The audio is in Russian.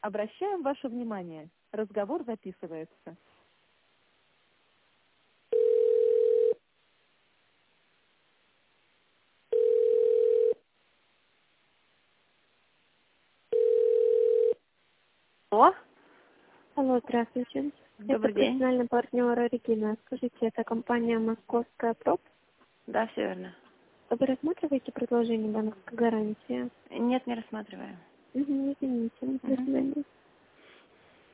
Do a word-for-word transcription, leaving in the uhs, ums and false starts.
Обращаем ваше внимание. Разговор записывается. Алло, Алло, здравствуйте. Это добрый день. профессиональный партнер Регина. Скажите, это компания «Московская ПРОП». Да, все верно. Вы рассматриваете предложение банковской гарантии? Нет, не рассматриваем. Угу, извините. До Мгм. свидания.